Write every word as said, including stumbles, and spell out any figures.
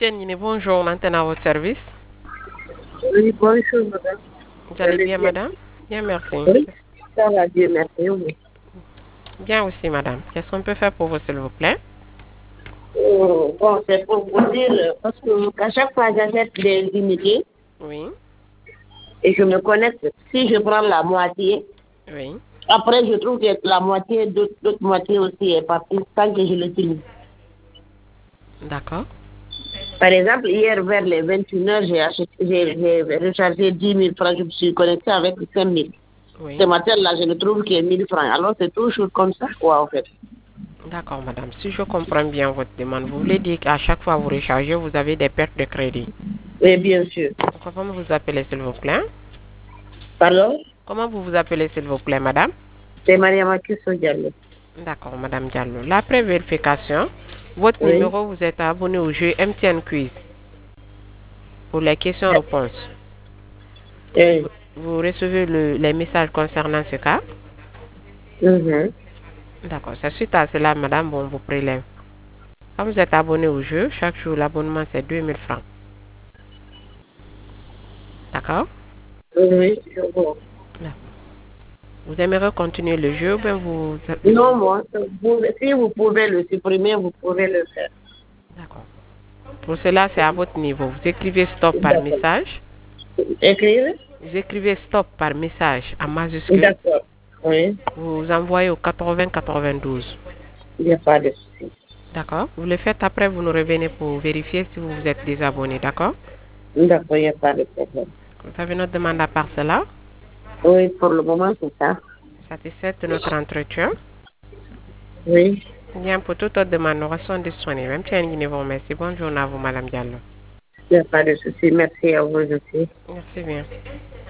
Tenine, bonjour, maintenant à votre service. Oui, bonjour, madame. Vous allez bien, madame? Bien, merci. Oui, ça va bien, merci. Oui. Bien aussi, madame. Qu'est-ce qu'on peut faire pour vous, s'il vous plaît? Euh, bon, c'est pour vous dire, euh, parce que à chaque fois j'achète des unités Oui, et je me connecte, si je prends la moitié, oui. après je trouve que la moitié, d'autres l'autre moitié aussi est partie sans que je l'utilise. D'accord. Par exemple, hier vers les vingt et une heures, j'ai acheté, j'ai j'ai rechargé dix mille francs, je me suis connecté avec cinq mille. Ce Oui. matin-là, je ne trouve que mille francs. Alors c'est toujours comme ça, quoi, en fait. D'accord, madame. Si je comprends bien votre demande, vous voulez dire qu'à chaque fois que vous rechargez, vous avez des pertes de crédit. Oui, bien sûr. Comment vous vous appelez, s'il vous plaît? Pardon? Comment vous vous appelez, s'il vous plaît, madame? C'est Mariama Kisso Diallo. D'accord, madame Diallo. La vérification, votre Oui. numéro, vous êtes abonné au jeu M T N Quiz pour les questions-réponses. Oui. Vous recevez le- les messages concernant ce cas? Mhm. D'accord. C'est suite à cela, madame, bon, vous prélève. Quand vous êtes abonné au jeu, chaque jour, l'abonnement, c'est deux mille francs. D'accord? Oui, je vois. D'accord. Vous aimeriez continuer le jeu ou bien vous... Non, moi, vous- si vous pouvez le supprimer, vous pouvez le faire. D'accord. Pour cela, c'est à votre niveau. Vous écrivez stop par D'accord. message. Écrire? Vous écrivez stop par message en majuscule. D'accord. Oui, Vous envoyez au quatre-vingts quatre-vingt-douze. il n'y a pas de souci. D'accord? Vous le faites après, vous nous revenez pour vérifier si vous vous êtes désabonné. D'accord? D'accord, il n'y a pas de problème. Vous avez notre demande à part cela. Oui, pour le moment, c'est ça. Satisfait de notre entretien. Oui, Bien, pour toute autre demande, nous restons disponibles. Même si un vous remercie. Bonne journée à vous, madame Diallo. il n'y a pas de souci. Merci à vous aussi. Merci bien.